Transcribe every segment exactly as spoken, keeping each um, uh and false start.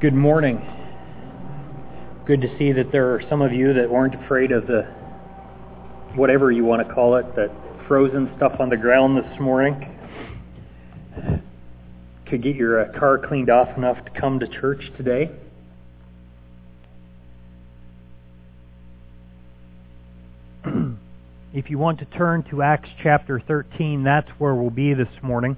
Good morning. Good to see that there are some of you that weren't afraid of the, whatever you want to call it, that frozen stuff on the ground this morning. Could get your uh, car cleaned off enough to come to church today. If you want to turn to Acts chapter thirteen, that's where we'll be this morning.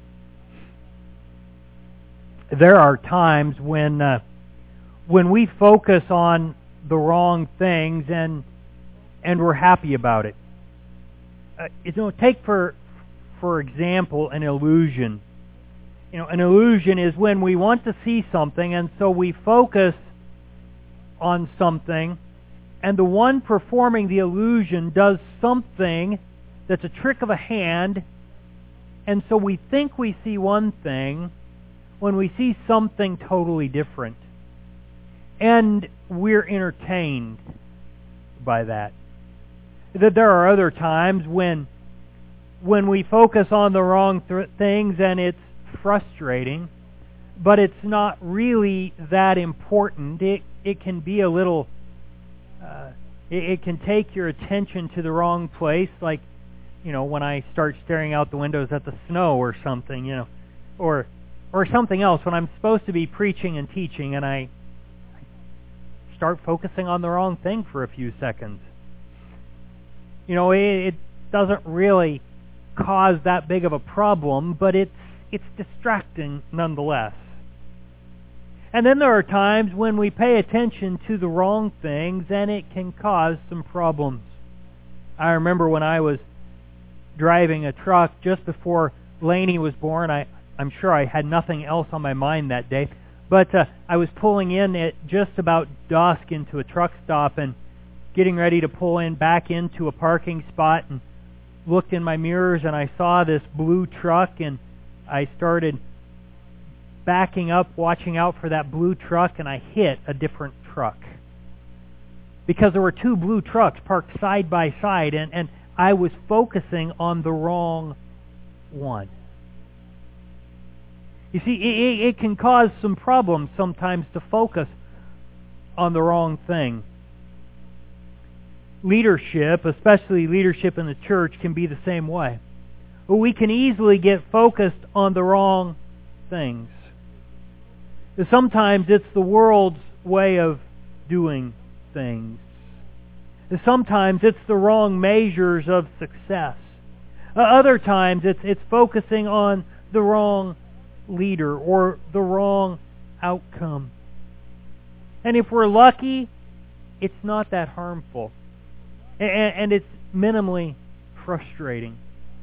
There are times when uh, when we focus on the wrong things and and we're happy about it. Uh, you know, take for for example an illusion. You know, an illusion is when we want to see something, and so we focus on something, and the one performing the illusion does something that's a trick of a hand, and so we think we see one thing when we see something totally different. And we're entertained by that. That there are other times when when we focus on the wrong th- things and it's frustrating, but it's not really that important. It it can be a little uh, it, it can take your attention to the wrong place, like, you know, when I start staring out the windows at the snow or something, you know, or or something else when I'm supposed to be preaching and teaching and I start focusing on the wrong thing for a few seconds. You know, it, it doesn't really cause that big of a problem, but it's it's distracting nonetheless. And then there are times when we pay attention to the wrong things and it can cause some problems. I remember when I was driving a truck just before Lainey was born. I, I'm sure I had nothing else on my mind that day. But uh, I was pulling in at just about dusk into a truck stop and getting ready to pull in back into a parking spot, and looked in my mirrors and I saw this blue truck, and I started backing up, watching out for that blue truck, and I hit a different truck. Because there were two blue trucks parked side by side, and, and I was focusing on the wrong one. You see, it, it can cause some problems sometimes to focus on the wrong thing. Leadership, especially leadership in the church, can be the same way. We can easily get focused on the wrong things. Sometimes it's the world's way of doing things. Sometimes it's the wrong measures of success. Other times it's it's focusing on the wrong leader or the wrong outcome. And if we're lucky, it's not that harmful. And, and it's minimally frustrating.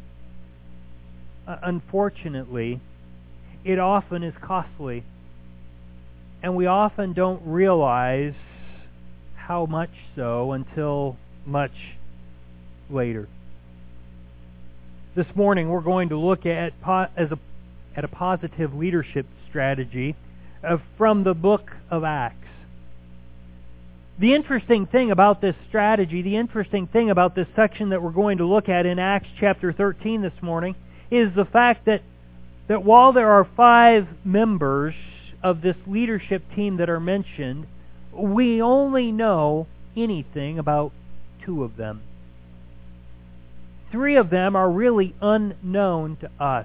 Uh, unfortunately, it often is costly. And we often don't realize how much so until much later. This morning we're going to look at po- as a at a positive leadership strategy uh, from the book of Acts. The interesting thing about this strategy, the interesting thing about this section that we're going to look at in Acts chapter thirteen this morning, is the fact that, that while there are five members of this leadership team that are mentioned, we only know anything about two of them. Three of them are really unknown to us.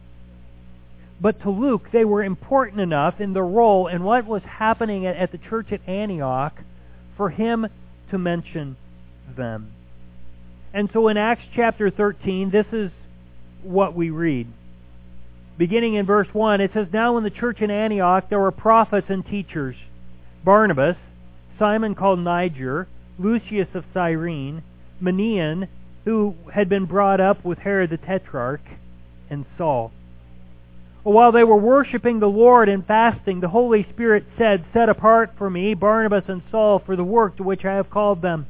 But to Luke, they were important enough in the role and what was happening at, at the church at Antioch for him to mention them. And so in Acts chapter thirteen, this is what we read. Beginning in verse one, it says, "Now in the church in Antioch there were prophets and teachers, Barnabas, Simon called Niger, Lucius of Cyrene, Manaen, who had been brought up with Herod the Tetrarch, and Saul. While they were worshiping the Lord and fasting, the Holy Spirit said, 'Set apart for me Barnabas and Saul for the work to which I have called them.'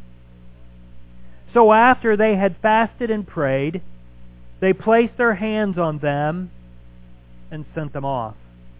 So after they had fasted and prayed, they placed their hands on them and sent them off."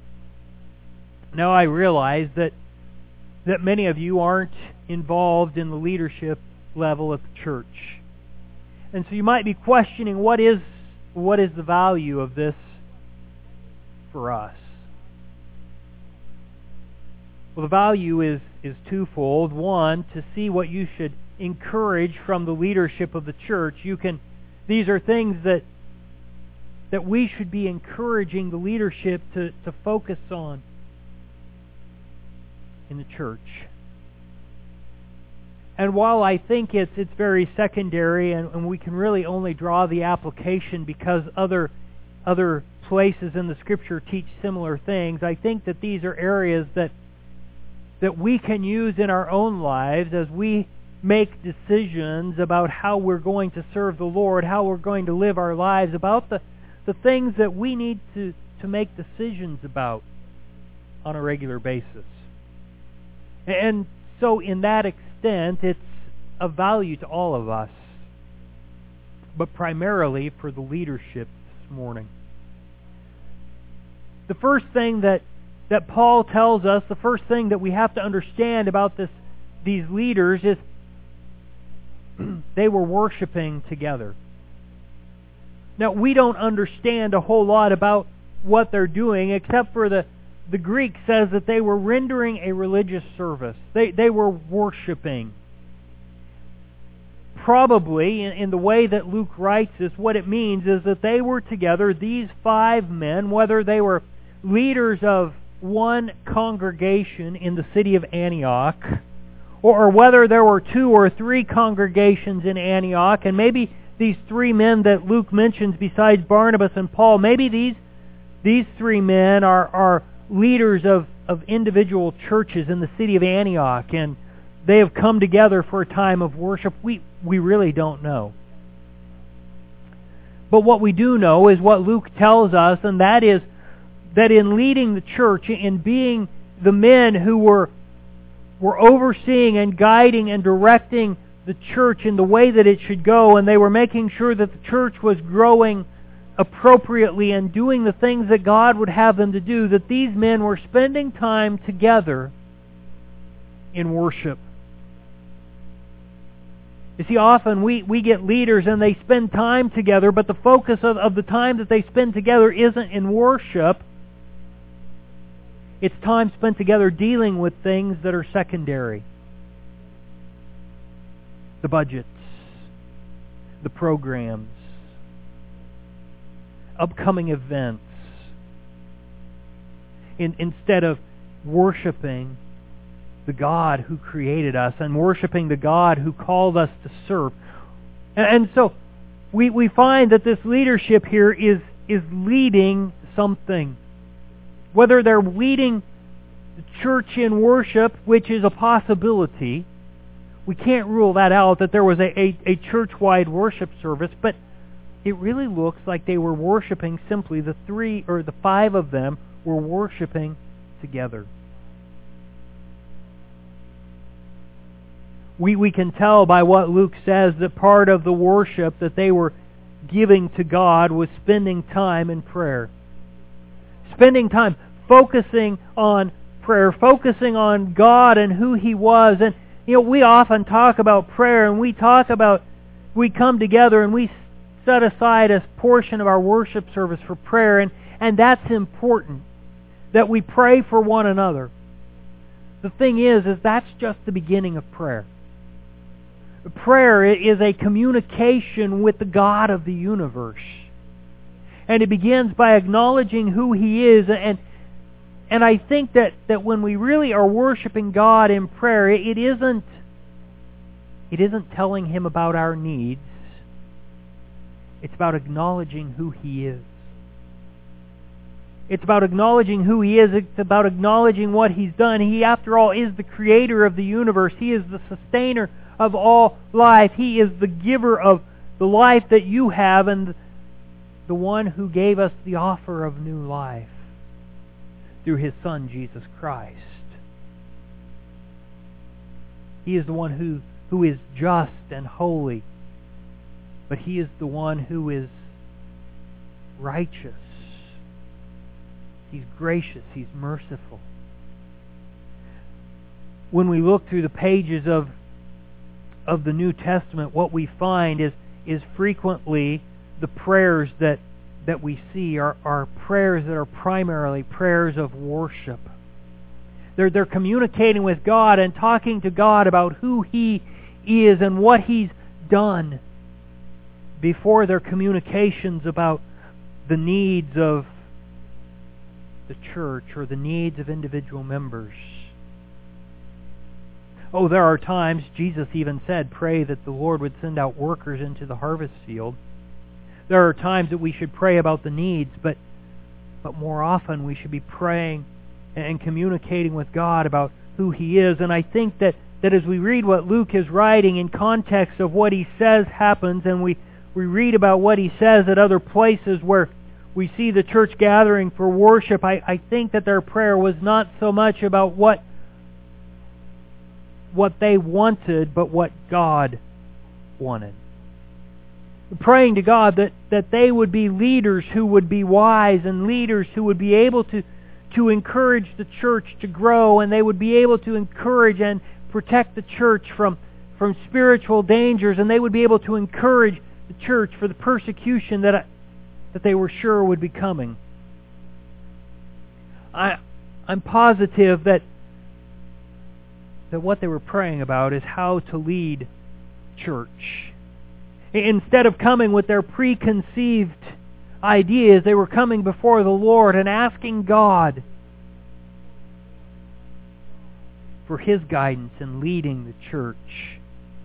Now I realize that that many of you aren't involved in the leadership level of the church. And so you might be questioning, what is what is the value of this for us? Well, the value is, is twofold. One, to see what you should encourage from the leadership of the church. You can these are things that that we should be encouraging the leadership to, to focus on in the church. And while I think it's it's very secondary, and, and we can really only draw the application because other other places in the Scripture teach similar things, I think that these are areas that that we can use in our own lives as we make decisions about how we're going to serve the Lord, how we're going to live our lives, about the, the things that we need to, to make decisions about on a regular basis. And so in that extent, it's of value to all of us, but primarily for the leadership this morning. The first thing that, that Paul tells us, the first thing that we have to understand about this these leaders is they were worshiping together. Now, we don't understand a whole lot about what they're doing, except for the, the Greek says that they were rendering a religious service. They, they were worshiping. Probably, in, in the way that Luke writes this, what it means is that they were together, these five men, whether they were leaders of one congregation in the city of Antioch, or whether there were two or three congregations in Antioch, and maybe these three men that Luke mentions besides Barnabas and Paul, maybe these these three men are, are leaders of, of individual churches in the city of Antioch, and they have come together for a time of worship. We, we really don't know. But what we do know is what Luke tells us, and that is that in leading the church, in being the men who were were overseeing and guiding and directing the church in the way that it should go, and they were making sure that the church was growing appropriately and doing the things that God would have them to do, that these men were spending time together in worship. You see, often we, we get leaders and they spend time together, but the focus of, of the time that they spend together isn't in worship. It's time spent together dealing with things that are secondary. The budgets, the programs, upcoming events. In, instead of worshiping the God who created us and worshiping the God who called us to serve. And, and so we, we find that this leadership here is, is leading something. Whether they're leading the church in worship, which is a possibility, we can't rule that out, that there was a, a, a church-wide worship service, but it really looks like they were worshiping simply, the three, or the five of them were worshiping together. We, we can tell by what Luke says that part of the worship that they were giving to God was spending time in prayer. Spending time focusing on prayer, focusing on God and who He was. And, you know, we often talk about prayer, and we talk about, we come together and we set aside a portion of our worship service for prayer, and, and that's important, that we pray for one another. The thing is, is that's just the beginning of prayer. Prayer is a communication with the God of the universe. And it begins by acknowledging who He is. And and I think that, that when we really are worshiping God in prayer, it isn't it isn't telling Him about our needs. It's about acknowledging who He is. It's about acknowledging who He is. It's about acknowledging what He's done. He, after all, is the creator of the universe. He is the sustainer of all life. He is the giver of the life that you have, and the one who gave us the offer of new life through His Son, Jesus Christ. He is the one who, who is just and holy, but He is the one who is righteous. He's gracious. He's merciful. When we look through the pages of of the New Testament, what we find is is frequently the prayers that that we see are, are prayers that are primarily prayers of worship. They're, they're communicating with God and talking to God about who He is and what He's done before their communications about the needs of the church or the needs of individual members. Oh, there are times, Jesus even said, pray that the Lord would send out workers into the harvest field. There are times that we should pray about the needs, but but more often we should be praying and communicating with God about who He is. And I think that, that as we read what Luke is writing in context of what he says happens, and we, we read about what he says at other places where we see the church gathering for worship, I, I think that their prayer was not so much about what what they wanted, but what God wanted. Praying to God that, that they would be leaders who would be wise and leaders who would be able to, to encourage the church to grow, and they would be able to encourage and protect the church from, from spiritual dangers, and they would be able to encourage the church for the persecution that, that they were sure would be coming. I, I'm positive that that what they were praying about is how to lead church. Instead of coming with their preconceived ideas, they were coming before the Lord and asking God for His guidance in leading the church.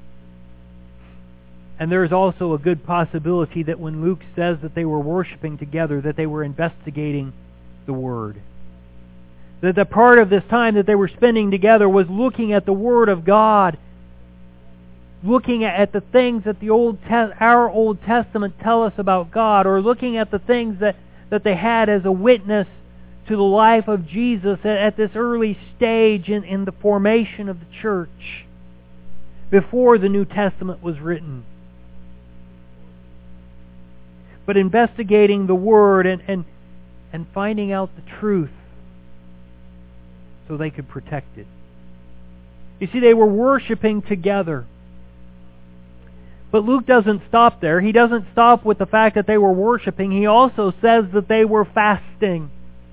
And there is also a good possibility that when Luke says that they were worshiping together, that they were investigating the Word. That the part of this time that they were spending together was looking at the Word of God, looking at the things that the Old Te- our Old Testament tell us about God, or looking at the things that, that they had as a witness to the life of Jesus at, at this early stage in, in the formation of the church, before the New Testament was written. But investigating the Word and, and, and finding out the truth, so they could protect it. You see, they were worshiping together. But Luke doesn't stop there. He doesn't stop with the fact that they were worshiping. He also says that they were fasting.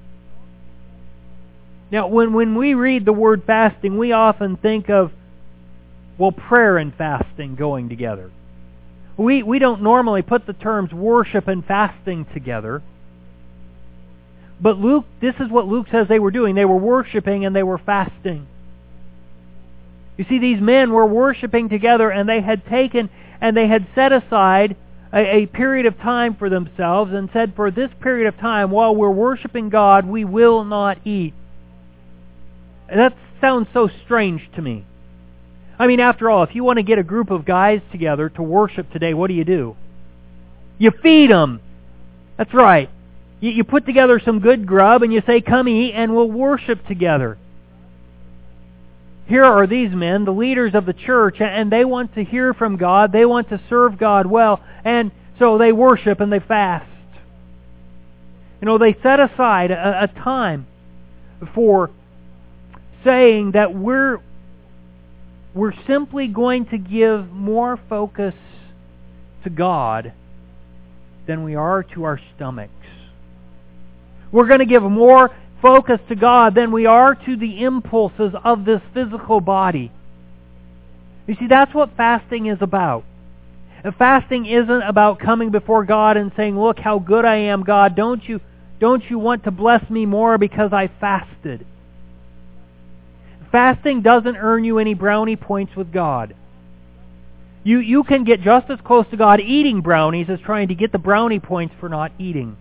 Now, when, when we read the word fasting, we often think of, well, prayer and fasting going together. We, we don't normally put the terms worship and fasting together. But Luke, this is what Luke says they were doing. They were worshiping and they were fasting. You see, these men were worshiping together, and they had taken and they had set aside a, a period of time for themselves and said, for this period of time, while we're worshiping God, we will not eat. And that sounds so strange to me. I mean, after all, if you want to get a group of guys together to worship today, what do you do? You feed them. That's right. You put together some good grub and you say, come eat and we'll worship together. Here are these men, the leaders of the church, and they want to hear from God. They want to serve God well. And so they worship and they fast. You know, they set aside a, a time for saying that we're, we're simply going to give more focus to God than we are to our stomachs. We're going to give more focus to God than we are to the impulses of this physical body. You see, that's what fasting is about. And fasting isn't about coming before God and saying, look how good I am, God. Don't you, don't you want to bless me more because I fasted? Fasting doesn't earn you any brownie points with God. You, you can get just as close to God eating brownies as trying to get the brownie points for not eating.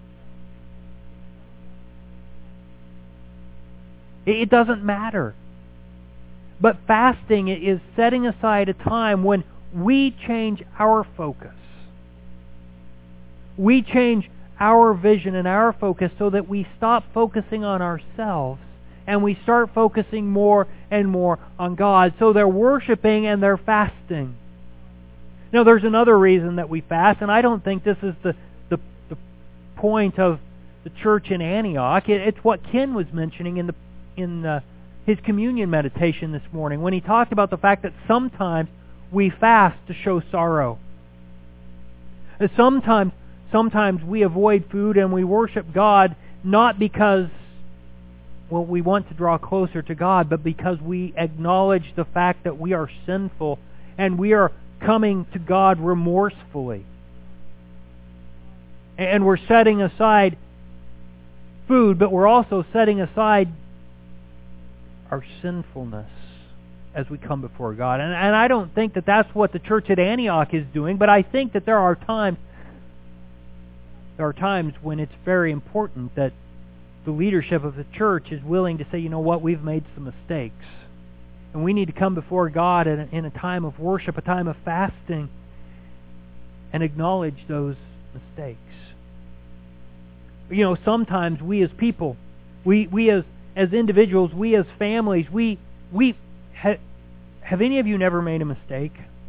It doesn't matter. But fasting is setting aside a time when we change our focus. We change our vision and our focus so that we stop focusing on ourselves and we start focusing more and more on God. So they're worshiping and they're fasting. Now there's another reason that we fast, and I don't think this is the, the, the point of the church in Antioch. It, it's what Ken was mentioning in the in uh, his communion meditation this morning when he talked about the fact that sometimes we fast to show sorrow. Sometimes, sometimes we avoid food and we worship God not because, well, we want to draw closer to God, but because we acknowledge the fact that we are sinful and we are coming to God remorsefully. And we're setting aside food, but we're also setting aside our sinfulness as we come before God. And, and I don't think that that's what the church at Antioch is doing, but I think that there are times there are times when it's very important that the leadership of the church is willing to say, you know what, we've made some mistakes. And we need to come before God in a, in a time of worship, a time of fasting, and acknowledge those mistakes. You know, sometimes we as people, we we as as individuals, we as families, we we ha, have any of you never made a mistake?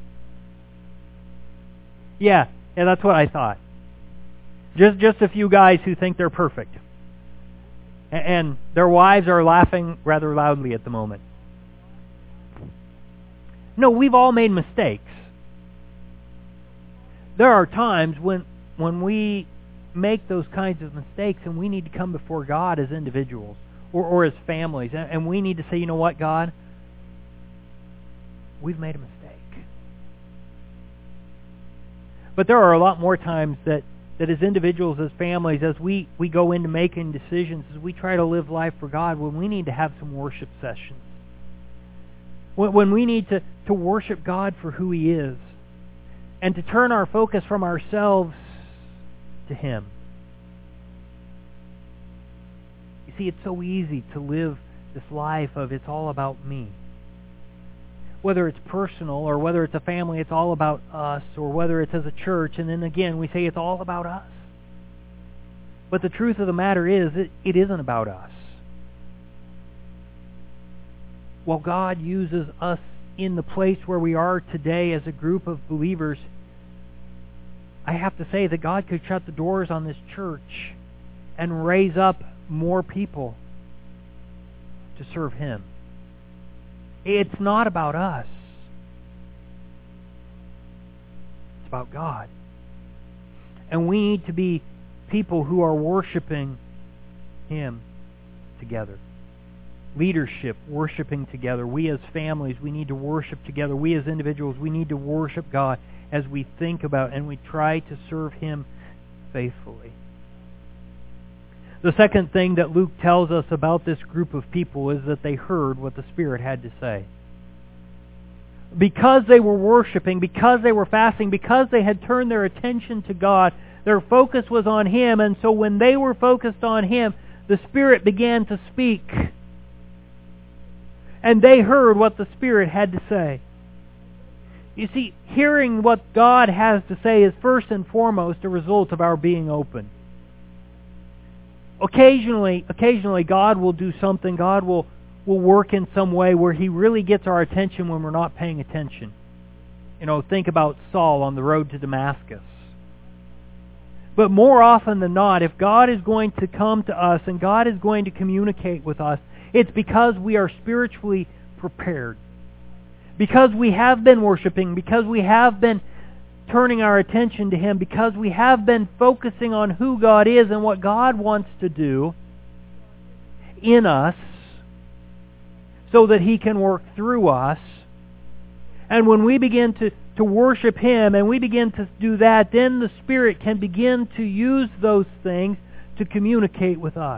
Yeah, yeah, that's what I thought. Just just a few guys who think they're perfect, and, and their wives are laughing rather loudly at the moment. No, we've all made mistakes. There are times when when we make those kinds of mistakes, and we need to come before God as individuals or, or as families, and, and we need to say, you know what, God, we've made a mistake. But there are a lot more times that, that as individuals, as families, as we, we go into making decisions, as we try to live life for God, when we need to have some worship sessions. When, when we need to, to worship God for who He is, and to turn our focus from ourselves to Him. You see, it's so easy to live this life of it's all about me. Whether it's personal or whether it's a family, it's all about us, or whether it's as a church, and then again we say it's all about us. But the truth of the matter is, it, it isn't about us. While God uses us in the place where we are today as a group of believers, I have to say that God could shut the doors on this church and raise up more people to serve Him. It's not about us. It's about God. And we need to be people who are worshiping Him together. Leadership, worshiping together. We as families, we need to worship together. We as individuals, we need to worship God as we think about and we try to serve Him faithfully. The second thing that Luke tells us about this group of people is that they heard what the Spirit had to say. Because they were worshiping, because they were fasting, because they had turned their attention to God, their focus was on Him, and so when they were focused on Him, the Spirit began to speak. And they heard what the Spirit had to say. You see, hearing what God has to say is first and foremost a result of our being open. Occasionally, occasionally God will do something, God will, will work in some way where He really gets our attention when we're not paying attention. You know, think about Saul on the road to Damascus. But more often than not, if God is going to come to us and God is going to communicate with us, it's because we are spiritually prepared. Because we have been worshiping, because we have been turning our attention to Him, because we have been focusing on who God is and what God wants to do in us so that He can work through us. And when we begin to, to worship Him and we begin to do that, then the Spirit can begin to use those things to communicate with us.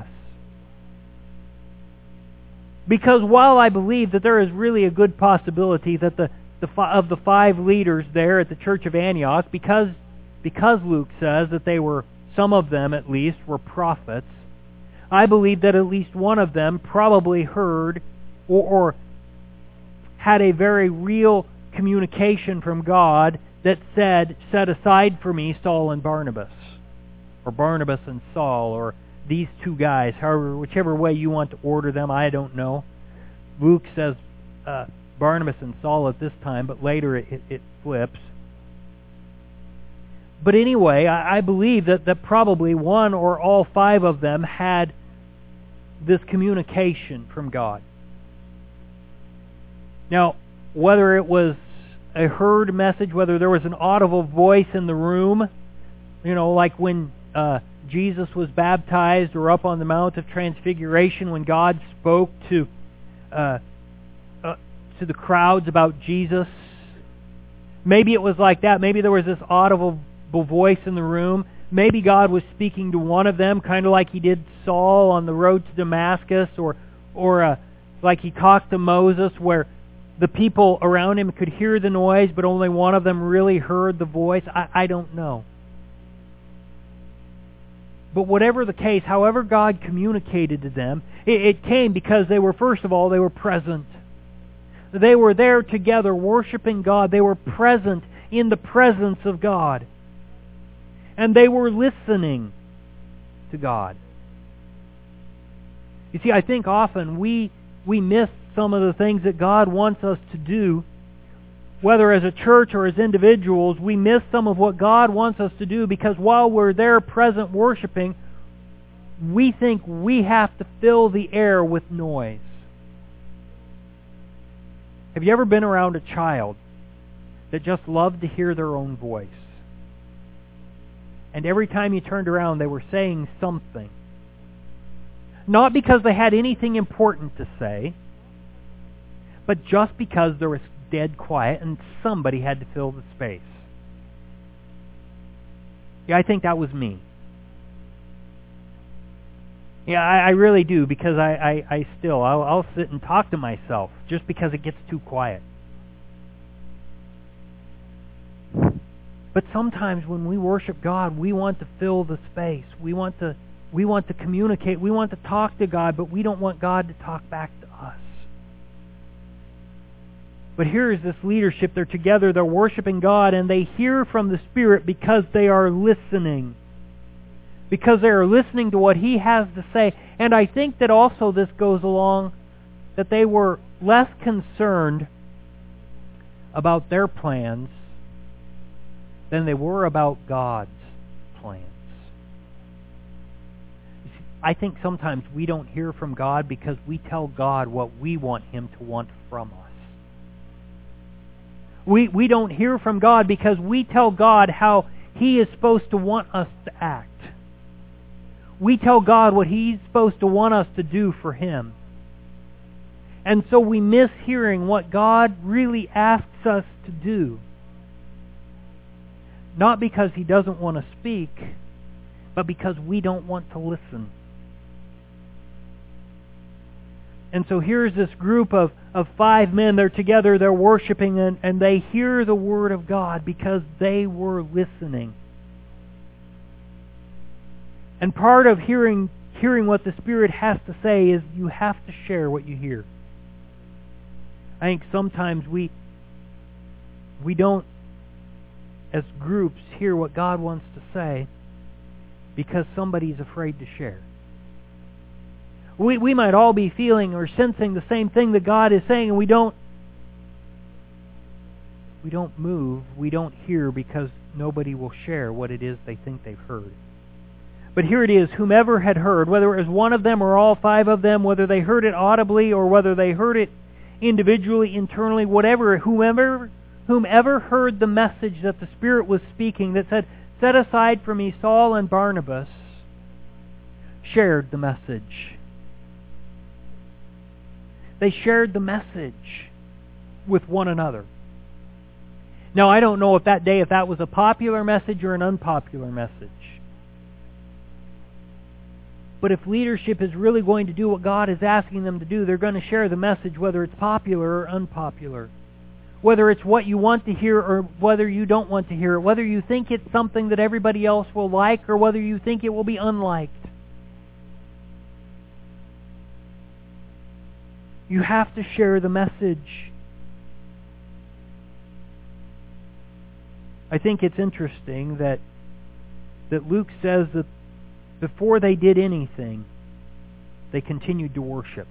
Because while I believe that there is really a good possibility that the, the of the five leaders there at the Church of Antioch, because because Luke says that they were, some of them at least, were prophets, I believe that at least one of them probably heard or, or had a very real communication from God that said, set aside for me Saul and Barnabas, or Barnabas and Saul, or these two guys, however, whichever way you want to order them, I don't know. Luke says uh, Barnabas and Saul at this time, but later it, it, it flips. But anyway, I, I believe that, that probably one or all five of them had this communication from God. Now, whether it was a heard message, whether there was an audible voice in the room, you know, like when uh, Jesus was baptized, or up on the Mount of Transfiguration when God spoke to uh, uh, to the crowds about Jesus. Maybe it was like that. Maybe there was this audible voice in the room. Maybe God was speaking to one of them, kind of like He did Saul on the road to Damascus, or or uh, like He talked to Moses, where the people around him could hear the noise, but only one of them really heard the voice. I, I don't know. But whatever the case, however God communicated to them, it, it came because they were, first of all, they were present. They were there together worshiping God. They were present in the presence of God. And they were listening to God. You see, I think often we we miss some of the things that God wants us to do. Whether as a church or as individuals, we miss some of what God wants us to do because while we're there present worshiping, we think we have to fill the air with noise. Have you ever been around a child that just loved to hear their own voice? And every time you turned around, they were saying something. Not because they had anything important to say, but just because there was dead quiet and somebody had to fill the space. Yeah, I think that was me. Yeah, I, I really do, because I, I, I still, I'll, I'll sit and talk to myself just because it gets too quiet. But sometimes when we worship God, we want to fill the space. We want to, we want to communicate. We want to talk to God, but we don't want God to talk back to us. But here is this leadership. They're together. They're worshiping God, and they hear from the Spirit because they are listening. Because they are listening to what He has to say. And I think that also this goes along that they were less concerned about their plans than they were about God's plans. You see, I think sometimes we don't hear from God because we tell God what we want Him to want from us. We, we don't hear from God because we tell God how He is supposed to want us to act. We tell God what He's supposed to want us to do for Him. And so we miss hearing what God really asks us to do. Not because He doesn't want to speak, but because we don't want to listen. And so here's this group of, of five men. They're together, they're worshiping, and, and they hear the Word of God because they were listening. And part of hearing hearing what the Spirit has to say is you have to share what you hear. I think sometimes we we don't, as groups, hear what God wants to say because somebody's afraid to share. We we might all be feeling or sensing the same thing that God is saying, and we don't we don't move, we don't hear because nobody will share what it is they think they've heard. But here it is, whomever had heard, whether it was one of them or all five of them, whether they heard it audibly or whether they heard it individually, internally, whatever, whomever whomever heard the message that the Spirit was speaking that said, "Set aside for me Saul and Barnabas," shared the message. They shared the message with one another. Now, I don't know if that day, if that was a popular message or an unpopular message. But if leadership is really going to do what God is asking them to do, they're going to share the message whether it's popular or unpopular. Whether it's what you want to hear or whether you don't want to hear it. Whether you think it's something that everybody else will like or whether you think it will be unliked. You have to share the message. I think it's interesting that that Luke says that before they did anything, they continued to worship.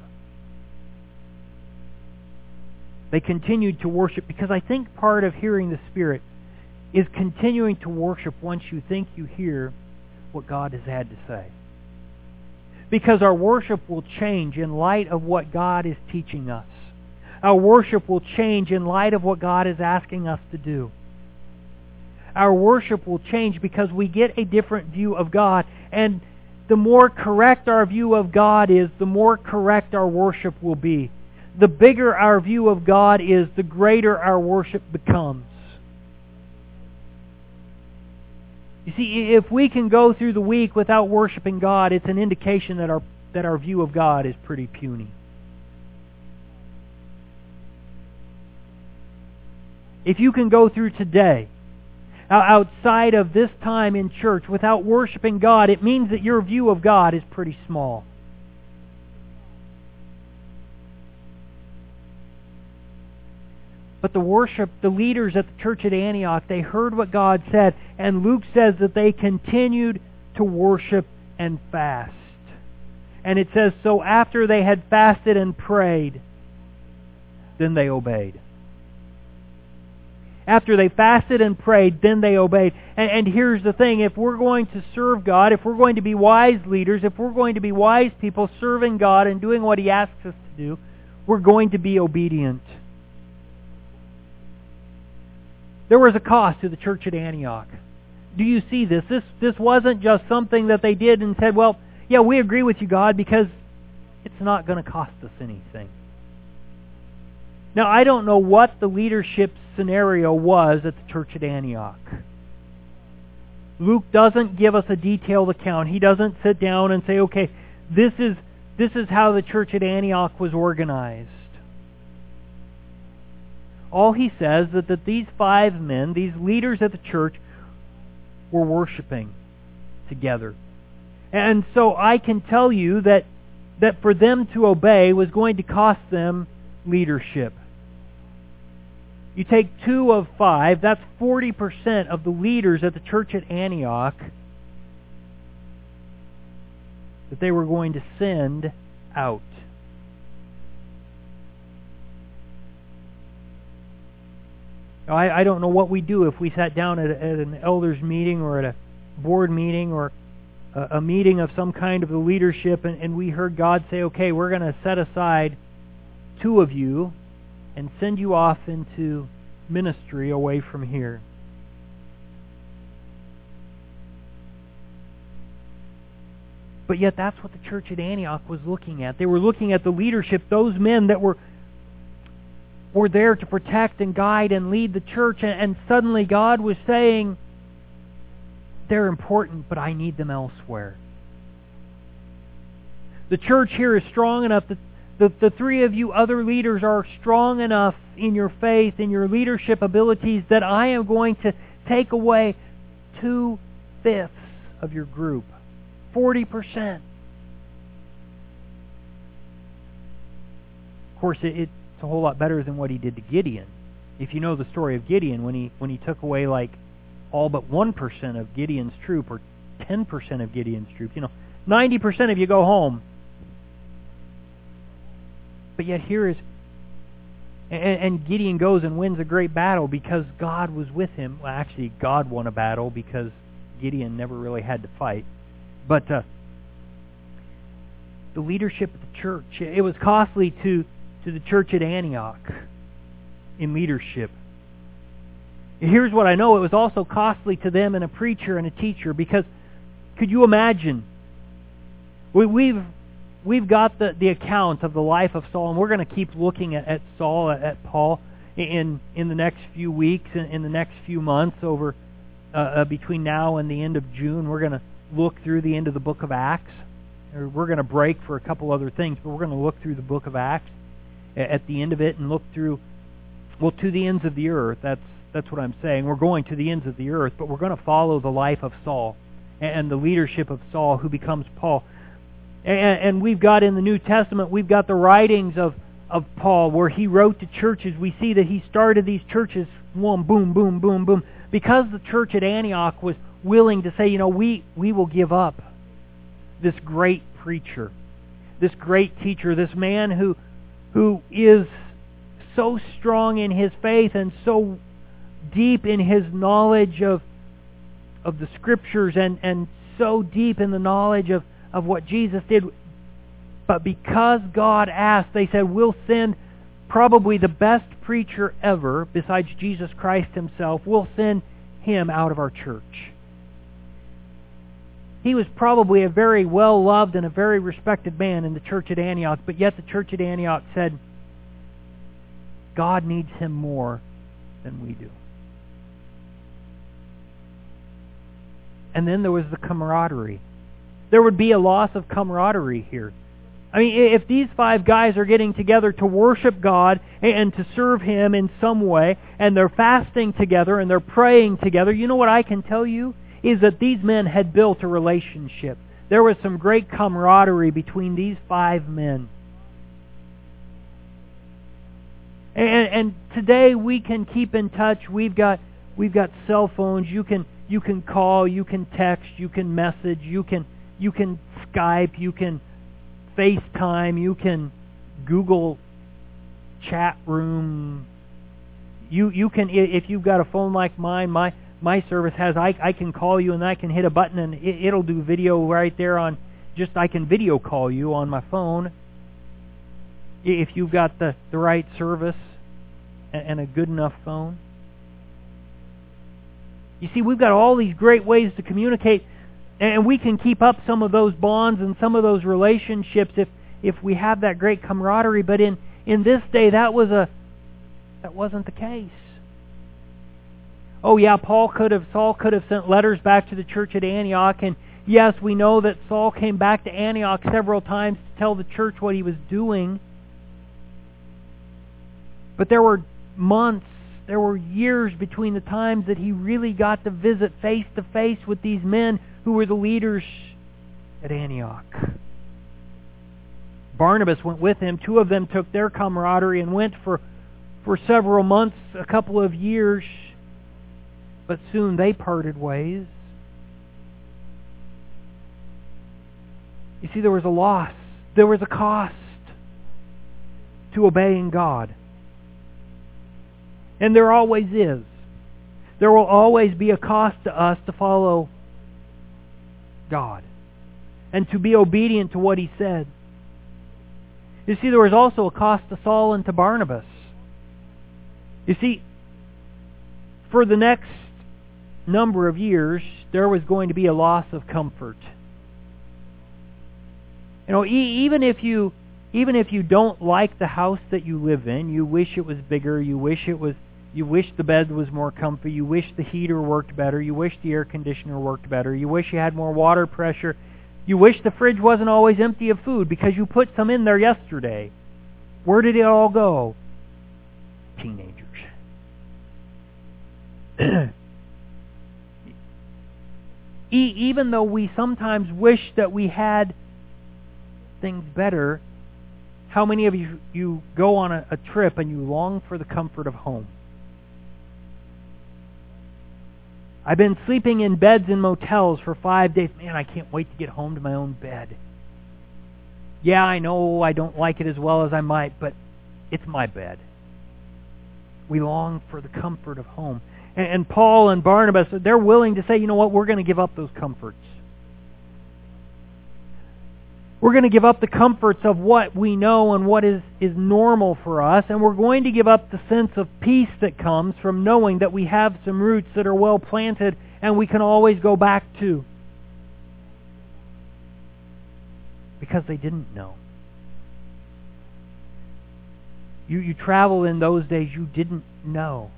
They continued to worship because I think part of hearing the Spirit is continuing to worship once you think you hear what God has had to say. Because our worship will change in light of what God is teaching us. Our worship will change in light of what God is asking us to do. our worship will change because we get a different view of God. And the more correct our view of God is, the more correct our worship will be. The bigger our view of God is, the greater our worship becomes. You see, if we can go through the week without worshiping God, it's an indication that our that our view of God is pretty puny. If you can go through today outside of this time in church without worshiping God, it means that your view of God is pretty small. But the worship, the leaders at the church at Antioch, they heard what God said, and Luke says that they continued to worship and fast. And it says, so after they had fasted and prayed, then they obeyed. After they fasted and prayed, then they obeyed. And, and here's the thing, if we're going to serve God, if we're going to be wise leaders, if we're going to be wise people serving God and doing what He asks us to do, we're going to be obedient. There was a cost to the church at Antioch. Do you see this? This this wasn't just something that they did and said, well, yeah, we agree with you, God, because it's not going to cost us anything. Now, I don't know what the leadership scenario was at the church at Antioch. Luke doesn't give us a detailed account. He doesn't sit down and say, okay, this is this is how the church at Antioch was organized. All he says is that these five men, these leaders at the church, were worshiping together. And so I can tell you that, that for them to obey was going to cost them leadership. You take two of five, that's forty percent of the leaders at the church at Antioch that they were going to send out. Now, I, I don't know what we do if we sat down at, a, at an elders meeting or at a board meeting or a, a meeting of some kind of the leadership and, and we heard God say, okay, we're going to set aside two of you and send you off into ministry away from here. But yet that's what the church at Antioch was looking at. They were looking at the leadership, those men that were were there to protect and guide and lead the church, and, and suddenly God was saying, they're important, but I need them elsewhere. The church here is strong enough that the, the three of you other leaders are strong enough in your faith, in your leadership abilities, that I am going to take away two-fifths of your group. forty percent. Of course, it, it's a whole lot better than what he did to Gideon. If you know the story of Gideon, when he when he took away like all but one percent of Gideon's troop, or ten percent of Gideon's troop, you know, ninety percent of you go home. But yet here is, and, and Gideon goes and wins a great battle because God was with him. Well, actually, God won a battle because Gideon never really had to fight. But uh, the leadership of the church, it was costly to, to the church at Antioch in leadership. Here's what I know. It was also costly to them and a preacher and a teacher, because could you imagine? We, we've we've got the, the account of the life of Saul, and we're going to keep looking at, at Saul, at, at Paul, in in the next few weeks, in, in the next few months, over uh, uh, between now and the end of June. We're going to look through the end of the book of Acts. Or we're going to break for a couple other things, but we're going to look through the book of Acts at the end of it and look through, well, to the ends of the earth. That's that's what I'm saying. We're going to the ends of the earth, but we're going to follow the life of Saul and the leadership of Saul, who becomes Paul. And, and we've got in the New Testament, we've got the writings of, of Paul, where he wrote to churches. We see that he started these churches, boom, boom, boom, boom, boom, because the church at Antioch was willing to say, you know, we, we will give up this great preacher, this great teacher, this man who who is so strong in his faith and so deep in his knowledge of of the Scriptures, and, and so deep in the knowledge of, of what Jesus did. But because God asked, they said, we'll send probably the best preacher ever, besides Jesus Christ himself. We'll send him out of our church. He was probably a very well-loved and a very respected man in the church at Antioch, but yet the church at Antioch said, God needs him more than we do. And then there was the camaraderie. There would be a loss of camaraderie here. I mean, if these five guys are getting together to worship God and to serve Him in some way, and they're fasting together and they're praying together, you know what I can tell you? Is that these men had built a relationship. There was some great camaraderie between these five men. And, and today we can keep in touch. We've got we've got cell phones. You can you can call, you can text, you can message, you can you can Skype, you can FaceTime, you can Google chat room. You you can, if you've got a phone like mine, my my service has, I I can call you and I can hit a button and it, it'll do video right there on, just I can video call you on my phone. If you've got the, the right service and a good enough phone. You see, we've got all these great ways to communicate, and we can keep up some of those bonds and some of those relationships if if we have that great camaraderie. But in, in this day, that was a that wasn't the case. Oh yeah, Paul could have Saul could have sent letters back to the church at Antioch, and yes, we know that Saul came back to Antioch several times to tell the church what he was doing. But there were months, there were years between the times that he really got to visit face to face with these men who were the leaders at Antioch. Barnabas went with him. Two of them took their camaraderie and went for, for several months, a couple of years, but soon they parted ways. You see, there was a loss. There was a cost to obeying God. And there always is. There will always be a cost to us to follow God and to be obedient to what He said. You see, there was also a cost to Saul and to Barnabas. You see, for the next number of years, there was going to be a loss of comfort. You know, e- even if you even if you don't like the house that you live in, you wish it was bigger, you wish it was You wish the bed was more comfy. You wish the heater worked better. You wish the air conditioner worked better. You wish you had more water pressure. You wish the fridge wasn't always empty of food because you put some in there yesterday. Where did it all go? Teenagers. e- even though we sometimes wish that we had things better, how many of you, you go on a, a trip and you long for the comfort of home? I've been sleeping in beds in motels for five days. Man, I can't wait to get home to my own bed. Yeah, I know I don't like it as well as I might, but it's my bed. We long for the comfort of home. And, and Paul and Barnabas, they're willing to say, you know what, we're going to give up those comforts. We're going to give up the comforts of what we know and what is, is normal for us, and we're going to give up the sense of peace that comes from knowing that we have some roots that are well planted and we can always go back to. Because they didn't know. You, you travel in those days, you didn't know.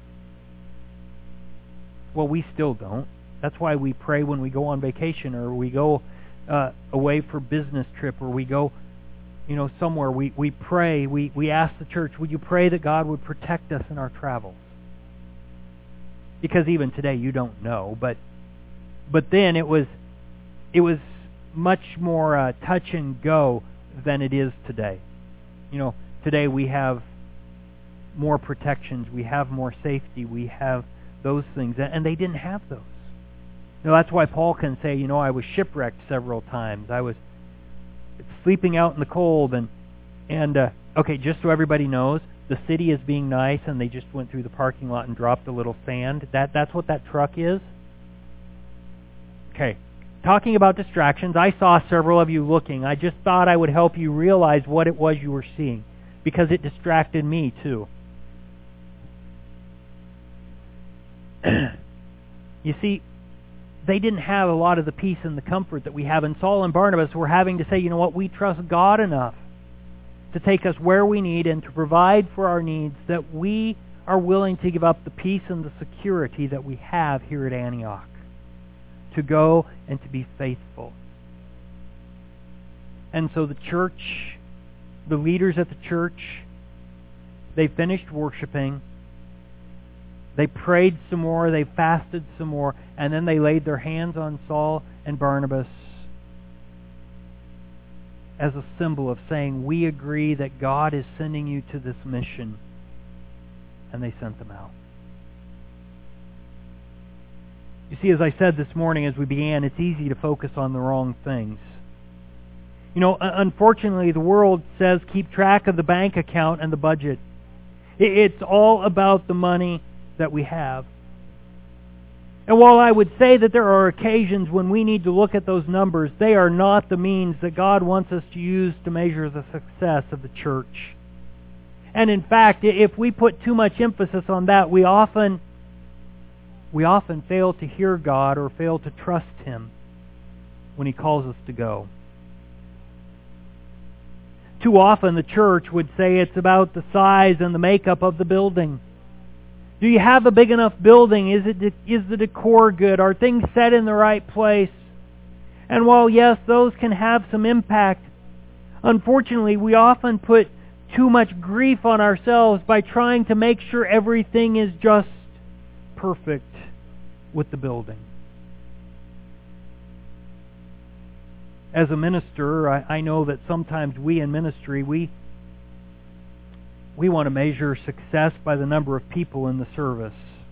Well, we still don't. That's why we pray when we go on vacation or we go Uh, away for business trip, or we go, you know, somewhere. We we pray. We we ask the church, would you pray that God would protect us in our travels? Because even today you don't know, but but then it was it was much more uh, touch and go than it is today. You know, today we have more protections, we have more safety, we have those things, and they didn't have those. You know, that's why Paul can say, you know, I was shipwrecked several times. I was sleeping out in the cold, and and uh, okay, just so everybody knows, the city is being nice, and they just went through the parking lot and dropped a little sand. That that's what that truck is. Okay, talking about distractions, I saw several of you looking. I just thought I would help you realize what it was you were seeing, because it distracted me too. You see, they didn't have a lot of the peace and the comfort that we have. And Saul and Barnabas were having to say, you know what, we trust God enough to take us where we need and to provide for our needs, that we are willing to give up the peace and the security that we have here at Antioch, to go and to be faithful. And so the church, the leaders at the church, they finished worshiping. They prayed some more, they fasted some more, and then they laid their hands on Saul and Barnabas as a symbol of saying, we agree that God is sending you to this mission. And they sent them out. You see, as I said this morning as we began, it's easy to focus on the wrong things. You know, unfortunately, the world says keep track of the bank account and the budget. It's all about the money that we have. And while I would say that there are occasions when we need to look at those numbers, they are not the means that God wants us to use to measure the success of the church. And in fact, if we put too much emphasis on that, we often we often fail to hear God or fail to trust Him when He calls us to go. Too often the church would say it's about the size and the makeup of the building. Do you have a big enough building? Is it is the decor good? Are things set in the right place? And while yes, those can have some impact, unfortunately, we often put too much grief on ourselves by trying to make sure everything is just perfect with the building. As a minister, I, I know that sometimes we in ministry, we we want to measure success by the number of people in the service.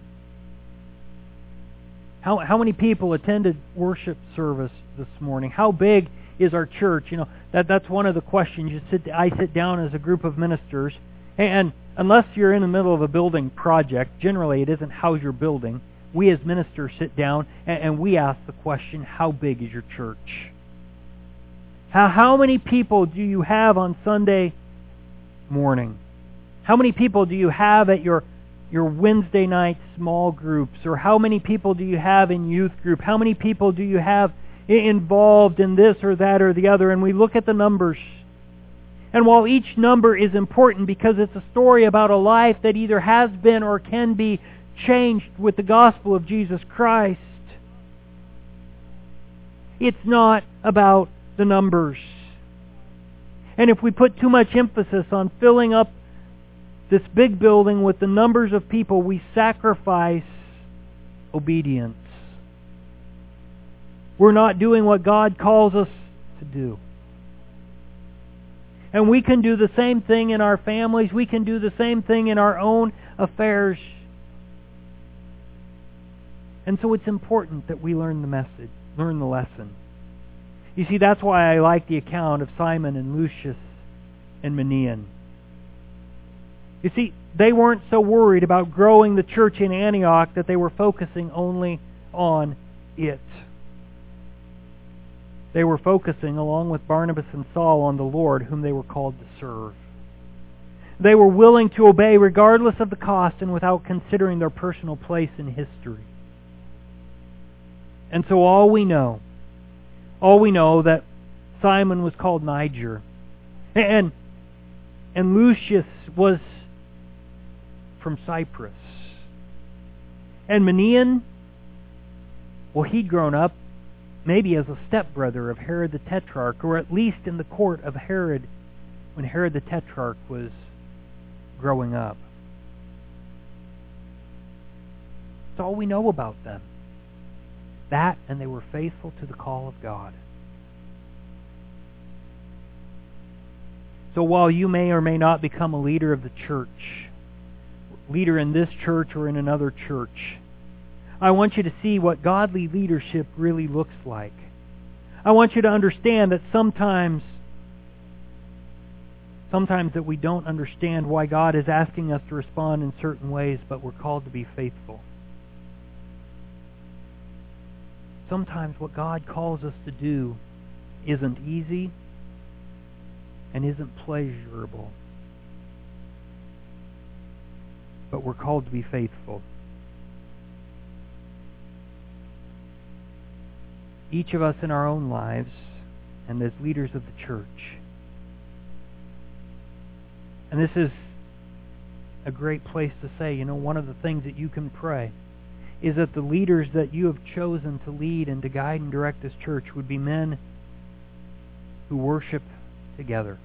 How how many people attended worship service this morning? How big is our church? You know, that that's one of the questions. You sit, I sit down as a group of ministers, and unless you're in the middle of a building project, generally it isn't how's your building. We as ministers sit down and, and we ask the question, how big is your church? How how many people do you have on Sunday morning? How many people do you have at your your Wednesday night small groups? Or how many people do you have in youth group? How many people do you have involved in this or that or the other? And we look at the numbers. And while each number is important because it's a story about a life that either has been or can be changed with the gospel of Jesus Christ, it's not about the numbers. And if we put too much emphasis on filling up this big building with the numbers of people, we sacrifice obedience. We're not doing what God calls us to do. And we can do the same thing in our families. We can do the same thing in our own affairs. And so it's important that we learn the message, learn the lesson. You see, that's why I like the account of Simon and Lucius and Manaen. You see, they weren't so worried about growing the church in Antioch that they were focusing only on it. They were focusing, along with Barnabas and Saul, on the Lord whom they were called to serve. They were willing to obey regardless of the cost and without considering their personal place in history. And so all we know, all we know that Simon was called Niger, and and Lucius was from Cyprus. And Manaen, well, he'd grown up maybe as a stepbrother of Herod the Tetrarch, or at least in the court of Herod when Herod the Tetrarch was growing up. That's all we know about them. That, and they were faithful to the call of God. So while you may or may not become a leader of the church, leader in this church or in another church, I want you to see what godly leadership really looks like. I want you to understand that sometimes, sometimes that we don't understand why God is asking us to respond in certain ways, but we're called to be faithful. Sometimes what God calls us to do isn't easy and isn't pleasurable, but we're called to be faithful. each of us in our own lives and as leaders of the church. And this is a great place to say, you know, one of the things that you can pray is that the leaders that you have chosen to lead and to guide and direct this church would be men who worship together.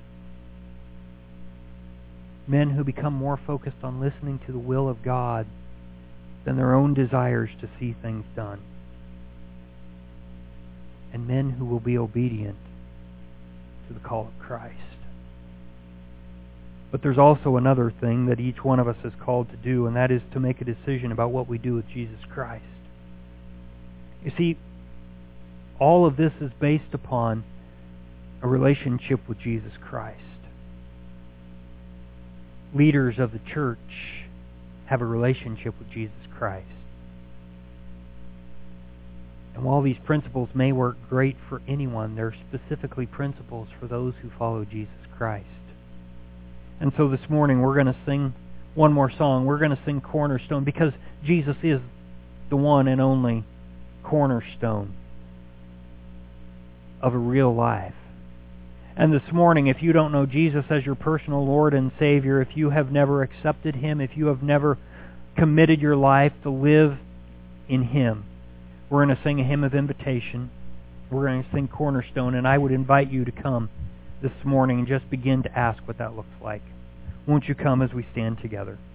Men who become more focused on listening to the will of God than their own desires to see things done. And men who will be obedient to the call of Christ. But there's also another thing that each one of us is called to do, and that is to make a decision about what we do with Jesus Christ. You see, all of this is based upon a relationship with Jesus Christ. Leaders of the church have a relationship with Jesus Christ. And while these principles may work great for anyone, they're specifically principles for those who follow Jesus Christ. And so this morning we're going to sing one more song. We're going to sing Cornerstone because Jesus is the one and only cornerstone of a real life. And this morning, if you don't know Jesus as your personal Lord and Savior, if you have never accepted Him, if you have never committed your life to live in Him, we're going to sing a hymn of invitation. We're going to sing Cornerstone, and I would invite you to come this morning and just begin to ask what that looks like. Won't you come as we stand together?